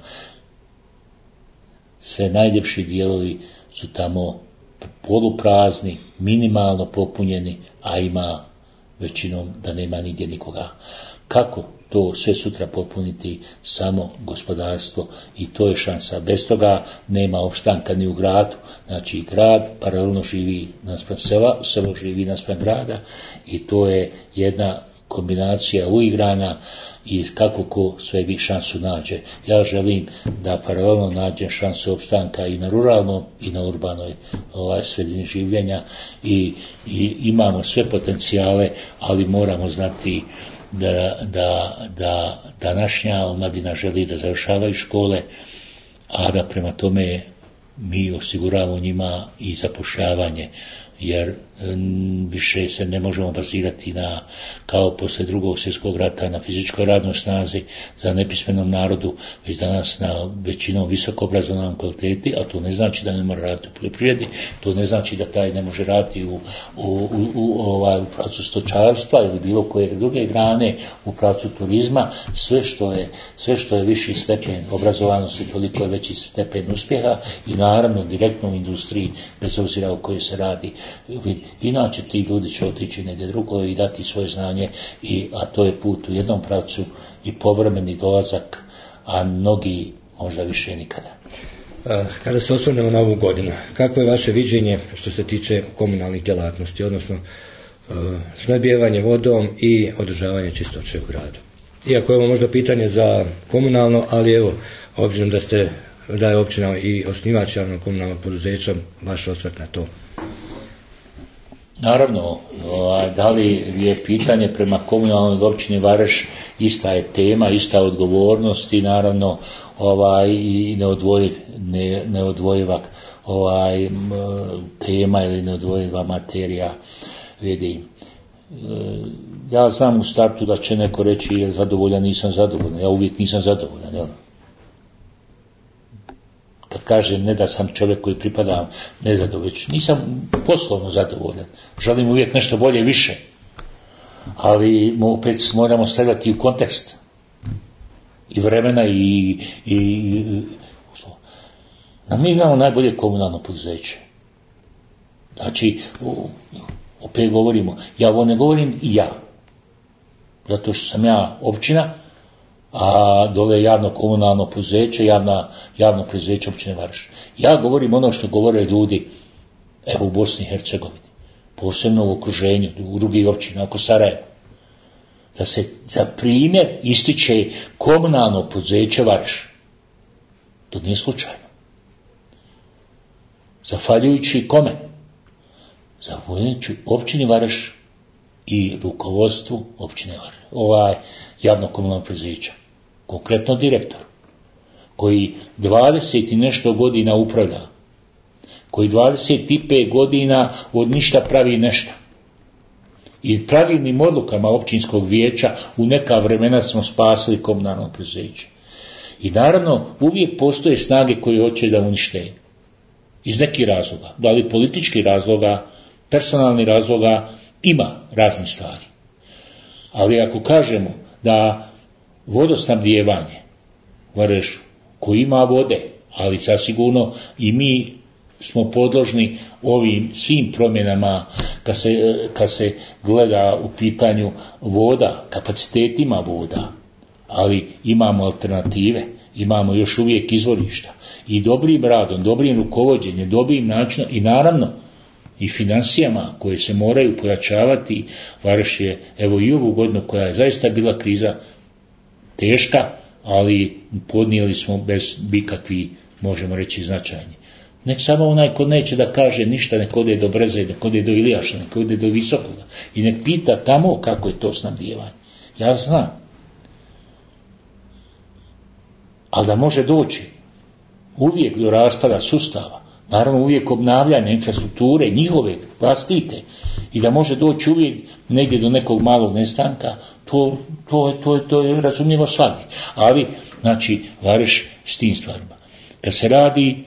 Sve najljepši dijelovi su tamo poluprazni, minimalno popunjeni, a ima većinom da nema nigdje nikoga. Kako to sve sutra popuniti? Samo gospodarstvo, i to je šansa. Bez toga nema opstanka ni u gradu. Znači grad paralelno živi naspram sela, selo živi naspram grada, i to je jedna kombinacija uigrana, i kako ko sve bi šansu nađe. Ja želim da paralelno nađem šansu opstanka i na ruralnom i na urbanoj sredini življenja, i imamo sve potencijale, ali moramo znati da današnja omladina želi da završavaju škole, a da prema tome mi osiguravamo njima i zapošljavanje, jer više se ne možemo bazirati na, kao poslije Drugog svjetskog rata, na fizičkoj radnoj snazi za nepismenom narodu, već danas na većinom visoko obrazovnom kvaliteti, a to ne znači da ne mora raditi u poljoprivredi, to ne znači da taj ne može raditi u pravcu stočarstva ili bilo koje druge grane, u pravcu turizma. Sve što je viši stepen obrazovanosti, toliko je veći stepen uspjeha, i naravno direktno u industriji, bez obzira o kojoj se radi. Inače ti ljudi će otići negdje drugo i dati svoje znanje, a to je put u jednom pravcu i povremeni dolazak, a mnogi možda više nikada. Kada se osvrnemo na ovu godinu, kako je vaše viđenje što se tiče komunalnih djelatnosti, odnosno snabdijevanje vodom i održavanje čistoće u gradu? Iako je ovo možda pitanje za komunalno, ali evo, obzirom da je općina i osnivač javnog komunalnog poduzeća, vaš osvrt na to. Naravno, da li je pitanje prema komunalnoj općini Vareš, ista je tema, ista odgovornost, i naravno i neodvojiva tema ili neodvojiva materija. Vidi, ja znam u startu da će neko reći je zadovoljan, nisam zadovoljan. Ja uvijek nisam zadovoljan, jel? Kad kažem ne da sam čovjek koji pripada nezadovoljan, nisam poslovno zadovoljan, želim uvijek nešto bolje, više, ali opet moramo stavljati u kontekst i vremena i mi imamo najbolje komunalno poduzeće. Znači, opet govorimo, ja ovo ne govorim i ja, zato što sam ja općina, a dole je javno komunalno poduzeće, javno poduzeće općine Vareš. Ja govorim ono što govore ljudi, evo u Bosni i Hercegovini, posebno u okruženju, u drugih općina, oko Sarajeva, da se za primjer ističe komunalno poduzeće Vareš. To nije slučajno. Zahvaljujući kome? Zahvaljujući općini Vareš i rukovodstvu općine Vareš, javno komunalno poduzeća. Konkretno direktor, koji 20 i nešto godina upravlja, koji 25 godina od ništa pravi nešto. I pravilnim odlukama općinskog vijeća u neka vremena smo spasili komunalno poduzeće. I naravno uvijek postoje snage koje hoće da unište. Iz nekih razloga, da li političkih razloga, personalnih razloga, ima raznih stvari. Ali ako kažemo da vodosnabdijevanje Varešu, koji ima vode, ali zasigurno i mi smo podložni ovim svim promjenama kad se gleda u pitanju voda, kapacitetima voda, ali imamo alternative, imamo još uvijek izvorišta, i dobrim radom, dobrim rukovođenjem, dobrim načinom i naravno i financijama koje se moraju pojačavati. Vareš je, evo i ovu godinu koja je zaista bila kriza teška, ali podnijeli smo bez ikakvih, možemo reći, značajni. Nek samo onaj ko neće da kaže ništa, nek ode do Breze, nek ode do Ilijaša, nek ode do Visokoga i nek pita tamo kako je to snabdijevanje. Ja znam. Ali da može doći uvijek do raspada sustava, naravno uvijek obnavljanja infrastrukture, njihove vlastite, i da može doći uvijek negdje do nekog malog nestanka, to je razumljivo svaki. Ali, znači, Vareš s tim stvarima. Kad se radi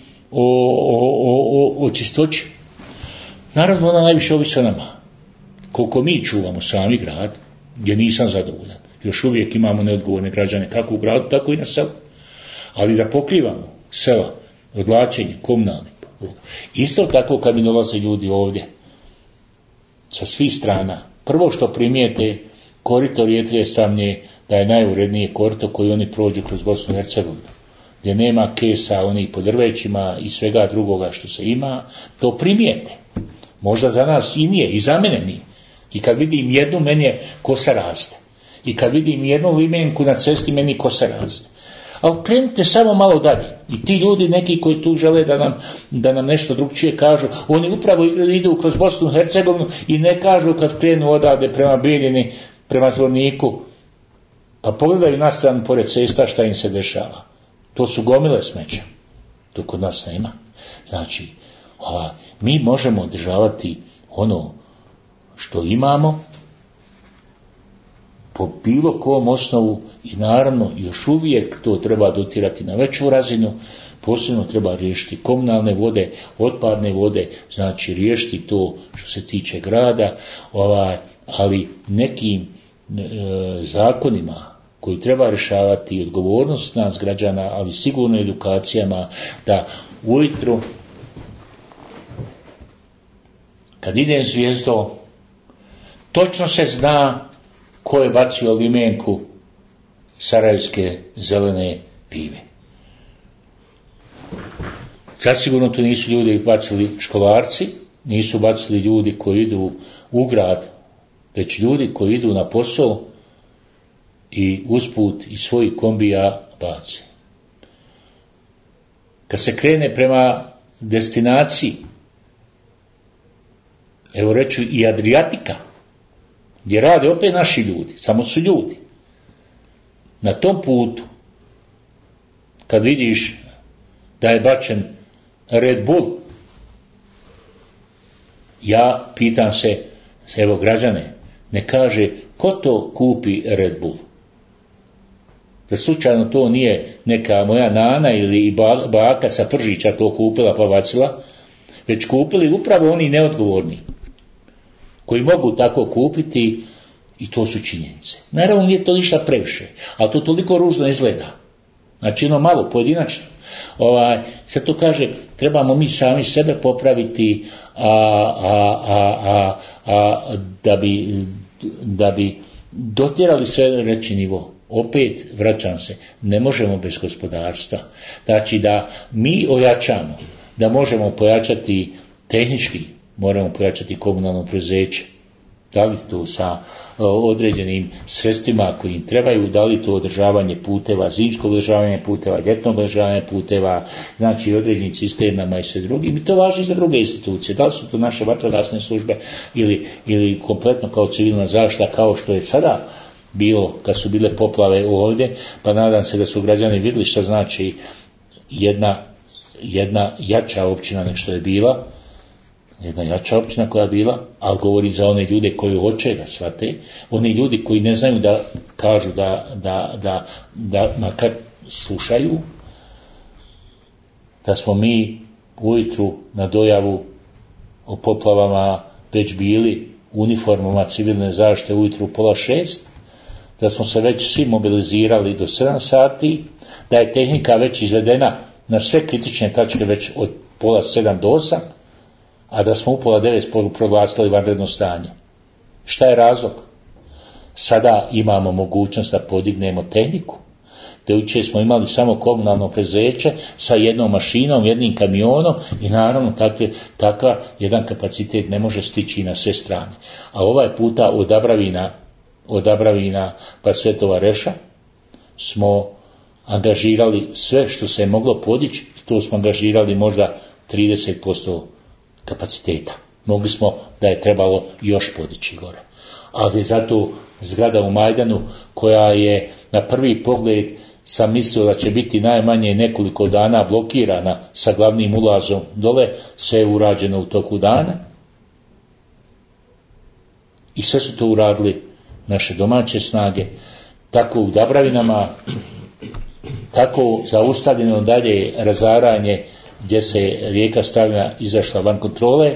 o čistoći, naravno ona najviše ovisi o nama. Koliko mi čuvamo sami grad, gdje nisam zadovoljan. Još uvijek imamo neodgovorne građane, kako u gradu, tako i na selu. Ali da pokrivamo sela, odvlačenje, komunalni. Isto tako kad mi dolaze ljudi ovdje, sa svih strana, Prvo što primijete, korito Rijetlje Stramnje, da je najurednije korito koji oni prođu kroz Bosnu i Hercegovinu, gdje nema kesa, oni po drvećima i svega drugoga što se ima, to primijete. Možda za nas i nije, i za mene nije. I kad vidim jednu, meni je kosa raste. I kad vidim jednu limenku na cesti, meni kosa raste. Ali krenite samo malo dalje. I ti ljudi, neki koji tu žele da nam nešto drugčije kažu, oni upravo idu kroz Bosnu i Hercegovinu i ne kažu kad krenu odavde prema Bijeljini, prema Zvorniku, pa pogledaju na stranu pored cesta šta im se dešava. To su gomile smeća. To kod nas nema. Znači, mi možemo održavati ono što imamo po bilo kom osnovu i naravno još uvijek to treba dotirati na veću razinu. Posebno treba riješiti komunalne vode, otpadne vode, znači riješiti to što se tiče grada, ali nekim zakonima koji treba rješavati odgovornost nas građana, ali sigurno edukacijama, da ujutru kad idem zvijezdom, točno se zna ko je bacio limenku sarajevske zelene pive. Zasigurno to nisu ljudi bacili školarci, nisu bacili ljudi koji idu u grad, već ljudi koji idu na posao i usput iz svojih kombija baci. Kad se krene prema destinaciji, evo reću i Adriatika, gdje rade opet naši ljudi, samo su ljudi. Na tom putu, kad vidiš da je bačen Red Bull, ja pitam se, evo građane, ne kaže ko to kupi Red Bull? Da slučajno to nije neka moja nana ili baka sa Pržića to kupila pa bacila, već kupili upravo oni neodgovorni, koji mogu tako kupiti, i to su činjenice. Naravno nije to ništa previše, ali to toliko ružno izgleda. Znači malo pojedinačno. Sad to kaže, trebamo mi sami sebe popraviti da bi dotjerali sve reći nivo. Opet vraćam se, ne možemo bez gospodarstva. Znači da mi ojačamo, da možemo pojačati tehnički, moramo pojačati komunalno preduzeće. Da li to sa određenim sredstvima koji im trebaju, da li to održavanje puteva, zimsko održavanje puteva, ljetno održavanje puteva, znači određenim cisternama i sve drugim. I to važi za druge institucije. Da li su to naše vatrogasne službe ili kompletno kao civilna zaštita, kao što je sada bilo kad su bile poplave ovdje, pa nadam se da su građani vidjeli šta znači jedna jača općina nego što je bila, jedna jača općina koja je bila, ali govori za one ljude koji hoće da shvate, oni ljudi koji ne znaju da kažu da makar slušaju, da smo mi ujutru na dojavu o poplavama već bili u uniformama civilne zaštite ujutru u 5:30, da smo se već svi mobilizirali do 7 sati, da je tehnika već izvedena na sve kritične tačke već od 6:30 do 8, a da smo u 8:30 proglasili vanredno stanje. Šta je razlog? Sada imamo mogućnost da podignemo tehniku. Da jučer smo imali samo komunalno preduzeće sa jednom mašinom, jednim kamionom i naravno takav jedan kapacitet ne može stići na sve strane. A ovaj puta od Abravina pa Svetova Reša smo angažirali sve što se je moglo podići i to smo angažirali možda 30% kapaciteta. Mogli smo da je trebalo još podići gore. Ali zato zgrada u Majdanu koja je na prvi pogled sam mislio da će biti najmanje nekoliko dana blokirana sa glavnim ulazom dole, sve je urađeno u toku dana i sve su to uradili naše domaće snage, tako u Dabravinama, tako zaustavljeno dalje razaranje gdje se rijeka Stavljena izašla van kontrole,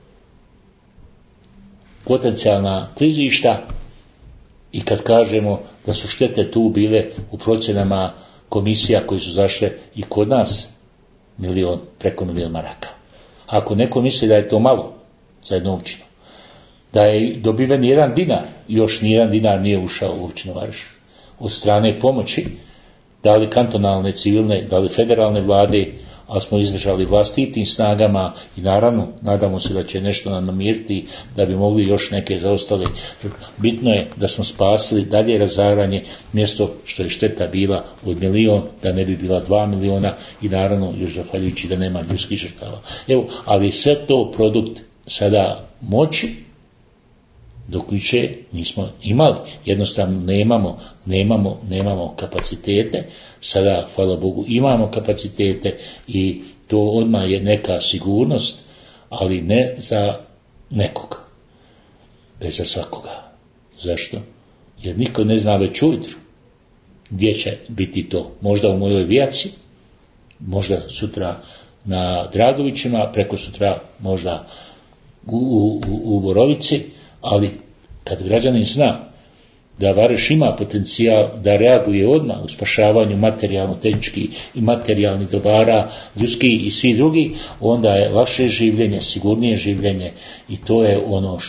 potencijalna klizišta, i kad kažemo da su štete tu bile u procjenama komisija koji su zašle i kod nas preko 1.000.000 maraka. Ako neko misli da je to malo za jednu općinu, da je dobiven 1 dinar, još ni 1 dinar nije ušao u općinu Vareš od strane pomoći, da li kantonalne, civilne, da li federalne vlade, ali smo izdržali vlastitim snagama i naravno nadamo se da će nešto nam namiriti da bi mogli još neke zaostale. Bitno je da smo spasili dalje razaranje, mjesto što je šteta bila od 1 milion, da ne bi bila 2 miliona i naravno još zahvaljujući da nema ljudskih žrtava. Evo, ali sve to produkt sada moći, dok juče nismo imali. Jednostavno nemamo kapacitete, sada, hvala Bogu, imamo kapacitete i to odmah je neka sigurnost, ali ne za nekoga, već za svakoga. Zašto? Jer niko ne zna već ujutru gdje će biti to. Možda u mojoj Vijaci, možda sutra na Dragovićima, preko sutra možda u Borovici, ali kad građanin zna da Vareš ima potencijal da reaguje odmah u spašavanju materijalno-tehničkih i materijalnih dobara, ljudskih i svi drugi, onda je lakše življenje, sigurnije življenje i to je ono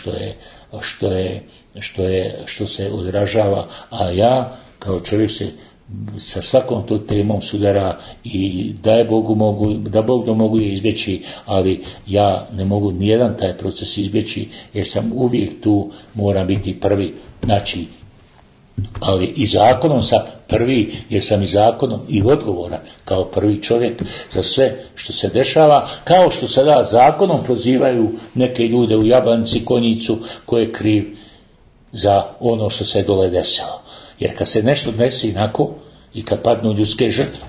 što se odražava, a ja kao čovjek se sa svakom to temom sudara i da Bog da mogu je izbjeći, ali ja ne mogu nijedan taj proces izbjeći jer sam uvijek tu, moram biti prvi, znači, ali i zakonom sam prvi jer sam i zakonom i odgovoran kao prvi čovjek za sve što se dešava, kao što sada zakonom prozivaju neke ljude u Jablanici, Konjicu, ko je kriv za ono što se dole desilo. Jer kad se nešto desi inako i kad padnu ljudske žrtve,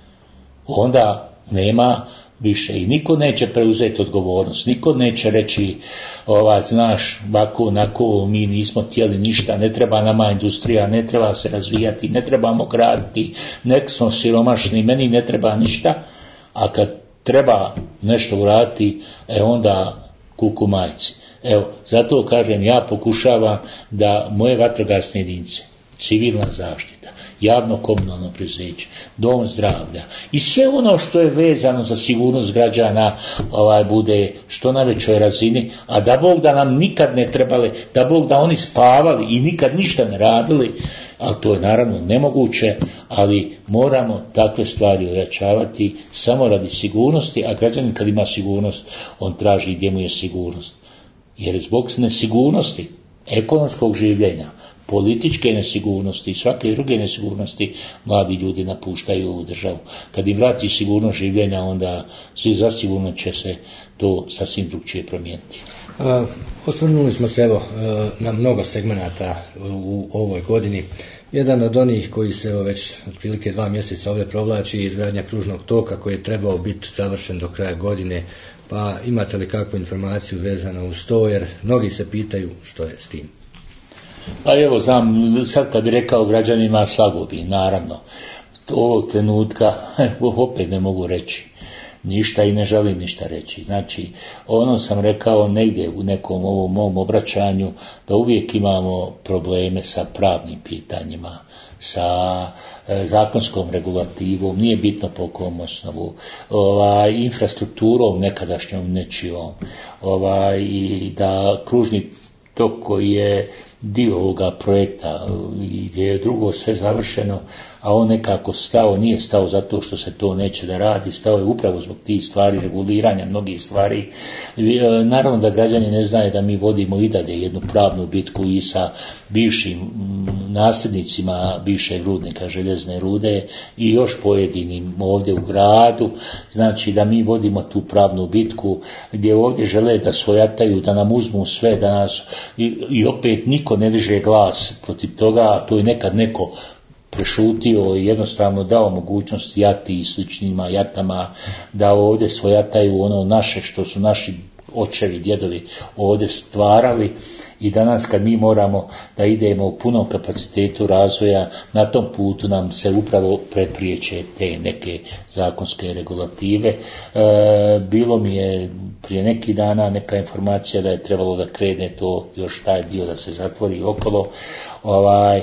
onda nema više i niko neće preuzeti odgovornost, niko neće reći znaš, ovako, onako, mi nismo htjeli ništa, ne treba nama industrija, ne treba se razvijati, ne trebamo graditi, nek smo siromašni, meni ne treba ništa, a kad treba nešto uraditi, onda kuku majci. Evo, zato kažem, ja pokušavam da moje vatrogasne jedinice, civilna zaštita, javno komunalno preduzeće, dom zdravlja i sve ono što je vezano za sigurnost građana bude što na većoj razini, a da Bog da nam nikad ne trebali, da Bog da oni spavali i nikad ništa ne radili, ali to je naravno nemoguće, ali moramo takve stvari ojačavati samo radi sigurnosti, a građanin kad ima sigurnost, on traži gdje mu je sigurnost. Jer zbog nesigurnosti, ekonomskog življenja, političke nesigurnosti i svake druge nesigurnosti, mladi ljudi napuštaju ovu državu. Kad im vrati sigurnost življenja, onda svi zasigurno će se to sasvim drugčije promijeniti. Osvrnuli smo se na mnogo segmenata u ovoj godini. Jedan od onih koji se već otprilike 2 mjeseca ovdje provlači je izgradnja kružnog toka koji je trebao biti završen do kraja godine. Pa imate li kakvu informaciju vezano uz to, jer mnogi se pitaju što je s tim? Pa evo, znam, sad kad bi rekao građanima, slago bi, naravno. Ovog trenutka, opet ne mogu reći ništa i ne želim ništa reći. Znači, ono sam rekao negdje u nekom ovom mom obraćanju, da uvijek imamo probleme sa pravnim pitanjima, sa zakonskom regulativom, nije bitno po kom osnovu, infrastrukturom nekadašnjom nečijom, i da kružni tok koji je dio ovoga projekta i gdje je drugo sve završeno, a on nekako stao, nije stao zato što se to neće da radi, stao je upravo zbog tih stvari, reguliranja mnogih stvari. Naravno da građani ne znaju da mi vodimo i dalje jednu pravnu bitku i sa bivšim nasljednicima bivšeg rudnika željezne rude i još pojedinim ovdje u gradu, znači da mi vodimo tu pravnu bitku gdje ovdje žele da svojataju, da nam uzmu sve, da nas i opet niko ne diže glas protiv toga, a to je nekad neko prešutio i jednostavno dao mogućnost jati i sličnima jatama da ovdje svojataju ono naše što su naši očevi, djedovi ovdje stvarali, i danas kad mi moramo da idemo u punom kapacitetu razvoja, na tom putu nam se upravo prepriječe te neke zakonske regulative. Bilo mi je prije neki dana neka informacija da je trebalo da krene to još taj dio da se zatvori okolo,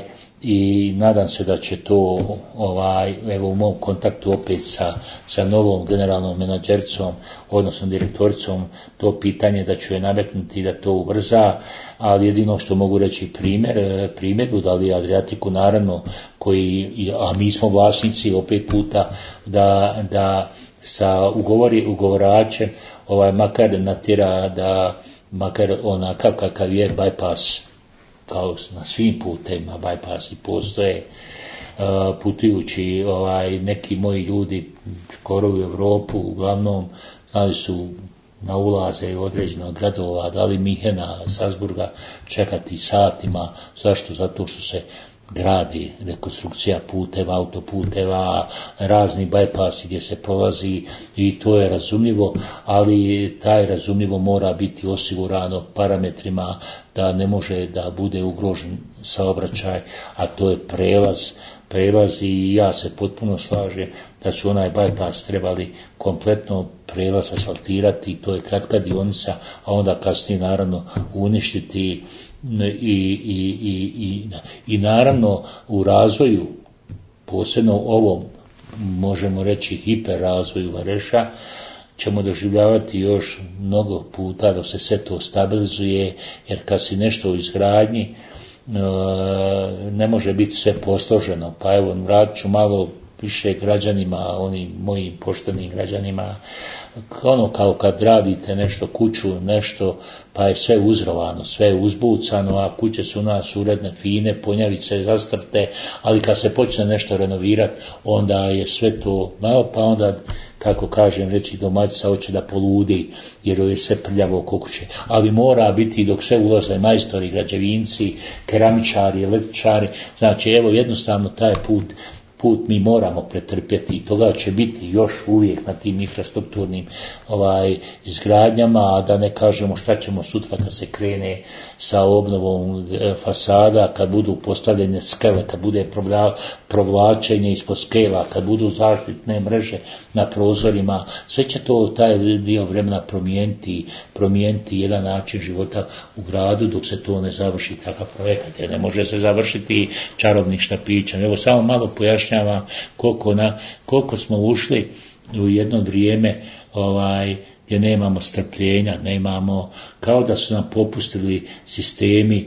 i nadam se da će to evo u mom kontaktu opet sa novom generalnom menadžericom, odnosno direktoricom, to pitanje da ću je nametnuti da to ubrza, ali jedino što mogu reći primjeru, da li Adriatiku naravno, a mi smo vlasnici opet puta da sa ugovoračem makar natjera da makar onakav kakav je bypass, kao na svim putevima bypassi postoje, putujući neki moji ljudi skoro u Europu, uglavnom znali su na ulaze određenog gradova, da li Minhena, Salzburga, čekati satima. Zašto? Zato što se gradi rekonstrukcija puteva, autoputeva, razni bypassi gdje se prolazi i to je razumljivo, ali taj razumljivo mora biti osigurano parametrima da ne može da bude ugrožen saobraćaj, a to je prelaz i ja se potpuno slažem da su onaj bypass trebali kompletno prelaz asfaltirati, to je kratka dionica, a onda kasnije naravno uništiti i naravno u razvoju, posebno ovom, možemo reći hiperrazvoju Vareša, ćemo doživljavati još mnogo puta da se sve to stabilizuje, jer kad si nešto u izgradnji ne može biti sve posloženo. Pa evo, vratit ću malo više građanima, onim mojim poštenim građanima, kao kad radite nešto, kuću, nešto, pa je sve uzrovano, sve je uzbucano, a kuće su u nas uredne, fine, ponjavice, zastrte, ali kad se počne nešto renovirati, onda je sve to malo, pa onda, kako kažem, reći domaćica hoće da poludi, jer je sve prljavo oko kuće. Ali mora biti, dok sve ulaze majstori, građevinci, keramičari, električari, znači evo jednostavno taj put mi moramo pretrpjeti i toga će biti još uvijek na tim infrastrukturnim izgradnjama, a da ne kažemo šta ćemo sutra kad se krene sa obnovom fasada, kad budu postavljene skele, kad bude provlačenje ispod skela, kad budu zaštitne mreže na prozorima, sve će to taj dio vremena promijeniti jedan način života u gradu dok se to ne završi takav projekat, jer ne može se završiti čarobnim štapićem. Evo samo malo pojašnjavam koliko smo ušli u jedno vrijeme gdje nemamo strpljenja, nemamo, kao da su nam popustili sistemi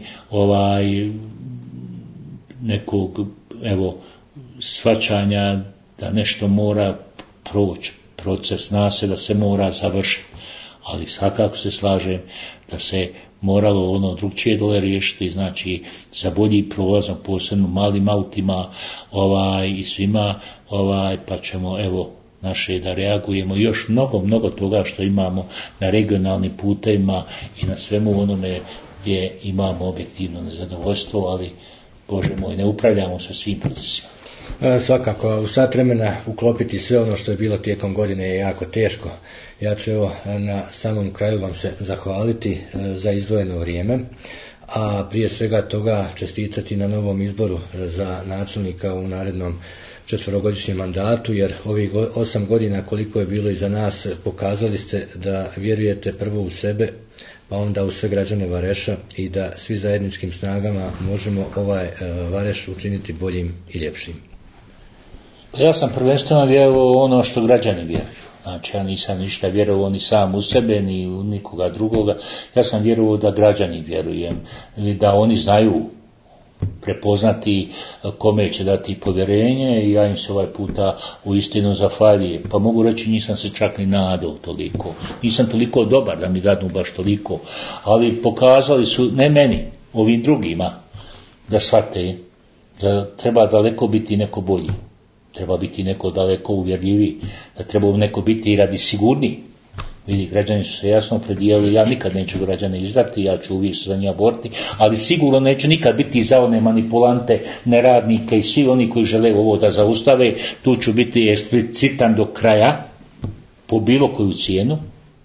nekog shvaćanja da nešto mora proći, proces zna se da se mora završiti, ali svakako se slažem da se moralo drugčije dole riješiti, znači za bolji prolazom, posebno malim autima i svima, pa ćemo naše da reagujemo još mnogo toga što imamo na regionalnim putevima i na svemu onome gdje imamo objektivno nezadovoljstvo, ali Bože moj, ne upravljamo sa svim procesima. Svakako, u sat vremena uklopiti sve ono što je bilo tijekom godine je jako teško. Ja ću na samom kraju vam se zahvaliti za izdvojeno vrijeme, a prije svega toga čestitati na novom izboru za načelnika u narednom 4-godišnjem mandatu, jer ovih 8 godina koliko je bilo iza nas pokazali ste da vjerujete prvo u sebe, pa onda u sve građane Vareša i da svi zajedničkim snagama možemo ovaj Vareš učiniti boljim i ljepšim. Ja sam prvenstveno vjerovao ono što građani vjeruju. Znači ja nisam ništa vjerovao ni sam u sebe, ni u nikoga drugoga. Ja sam vjerovao da građani vjerujem, da oni znaju prepoznati kome će dati povjerenje i ja im se ovaj puta uistinu zahvaljujem. Pa mogu reći nisam se čak ni nadao toliko. Nisam toliko dobar da mi dadnu baš toliko, ali pokazali su, ne meni, ovim drugima, da shvate da treba daleko biti neko bolji. Treba biti neko daleko uvjerljiviji, da treba neko biti i radi sigurniji. Vidi, građani su se jasno opredijeli, ja nikad neću građane izdati, ja ću uvijek za njih boriti, ali sigurno neću nikad biti za one manipulante, neradnike i svi oni koji žele ovo da zaustave, tu ću biti eksplicitan do kraja, po bilo koju cijenu.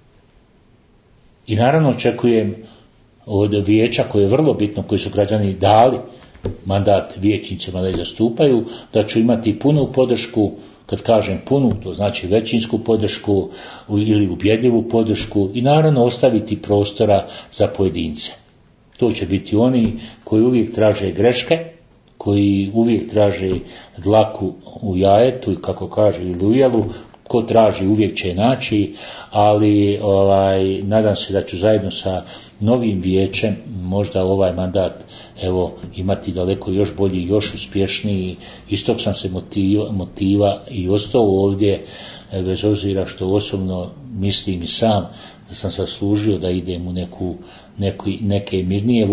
I naravno očekujem od vijeća, koje je vrlo bitno, koji su građani dali mandat vijećnicima da ih zastupaju, da ću imati punu podršku. Kad kažem punu, to znači većinsku podršku ili ubjedljivu podršku i naravno ostaviti prostora za pojedince. To će biti oni koji uvijek traže greške, koji uvijek traže dlaku u jajetu, kako kaže, ili u jelu. Ko traži uvijek će naći, ali nadam se da ću zajedno sa novim vijećem možda ovaj mandat imati daleko još bolji, još uspješniji. Istog sam se motiva i ostao ovdje, bez obzira što osobno mislim i sam da sam zaslužio da idem u neke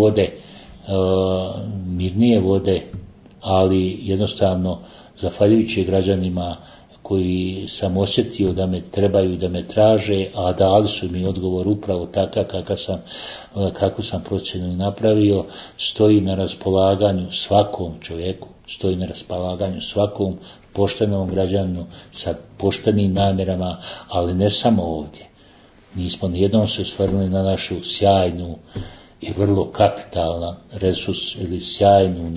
mirnije vode, ali jednostavno zahvaljujući građanima koji sam osjetio da me trebaju, da me traže, a dali su mi odgovor upravo takav kako sam procjenu napravio, stoji na raspolaganju svakom čovjeku, stoji na raspolaganju svakom poštenom građaninu sa poštenim namjerama, ali ne samo ovdje. Nismo nijednom se osvrnuli na našu sjajnu i vrlo kapitalna resurs ili sjajnu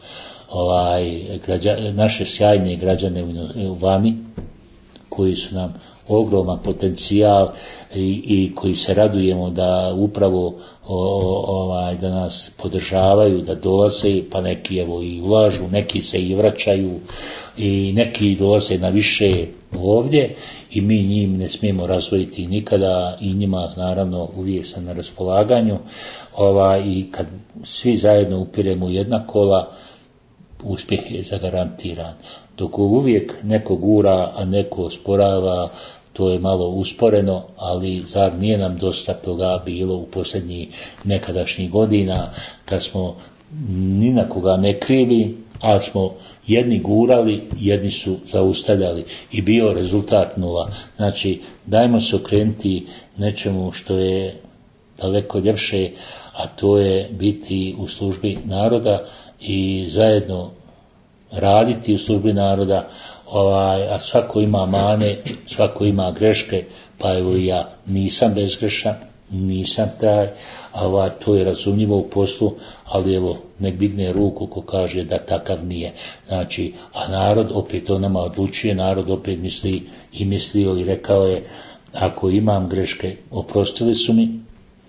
naše sjajne građane u vani, koji su nam ogroman potencijal i koji se radujemo da upravo da nas podržavaju, da dolaze, pa neki i ulažu, neki se i vraćaju i neki dolaze na više ovdje i mi njim ne smijemo razvojiti nikada i njima naravno uvijek sam na raspolaganju i kad svi zajedno upiremo jedna kola, uspjeh je zagarantiran. Dok uvijek neko gura, a neko osporava, to je malo usporeno, ali zar nije nam dosta toga bilo u posljednjih nekadašnjih godina, kad smo ni na koga ne krivi, ali smo jedni gurali, jedni su zaustavljali i bio rezultat 0. Znači, dajmo se okrenuti nečemu što je daleko ljepše, a to je biti u službi naroda i zajedno raditi u službi naroda, a svako ima mane, svako ima greške, pa evo ja nisam bezgrešan, nisam taj, to je razumljivo u poslu, ali evo nek digne ruku ko kaže da takav nije. Znači, a narod opet o nama odlučuje, narod opet misli i mislio i rekao je, ako imam greške, oprostili su mi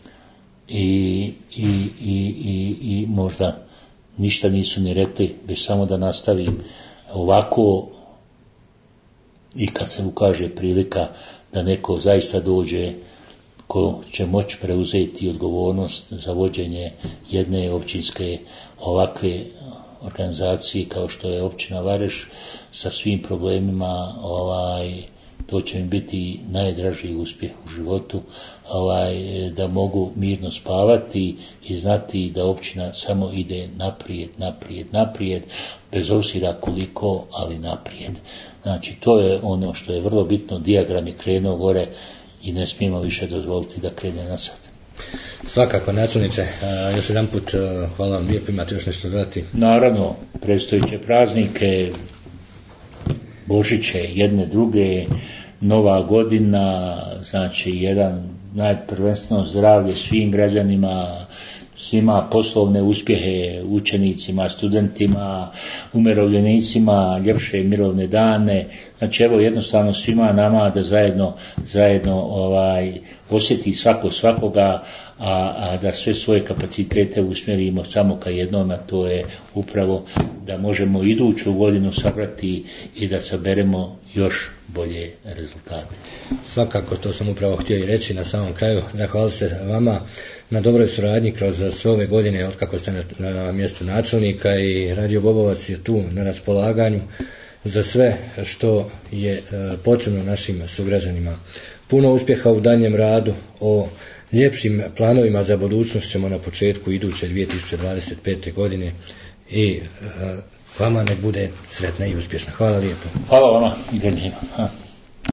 i možda ništa nisu ni rekli, već samo da nastavim ovako i kad se ukaže prilika da neko zaista dođe ko će moći preuzeti odgovornost za vođenje jedne općinske ovakve organizacije kao što je općina Vareš sa svim problemima, to će mi biti najdraži uspjeh u životu, da mogu mirno spavati i znati da općina samo ide naprijed, bez obzira koliko, ali naprijed. Znači, to je ono što je vrlo bitno, dijagram je krenuo gore i ne smijemo više dozvoliti da krene nazad. Svakako, načelniče, još jedan put hvala vam lijepo, imate još nešto dodati? Naravno, predstojeće praznike, Božiće, jedne druge, Nova godina, znači jedan najprvenstveno zdravlje svim građanima, svima poslovne uspjehe, učenicima, studentima, umirovljenicima, ljepše mirovne dane. Znači evo jednostavno svima nama da zajedno osjeti svakoga, a da sve svoje kapacitete usmjerimo samo ka jednom, a to je upravo da možemo iduću godinu sabrati i da saberemo još bolje rezultate. Svakako, to sam upravo htio i reći na samom kraju. Zahvaljujem se vama na dobroj suradnji kroz sve ove godine od kako ste na mjestu načelnika i Radio Bobovac je tu na raspolaganju za sve što je potrebno našim sugrađanima. Puno uspjeha u daljnjem radu, o ljepšim planovima za budućnost ćemo na početku iduće 2025. godine i vama nek bude sretna i uspješna. Hvala lijepo. Hvala vama.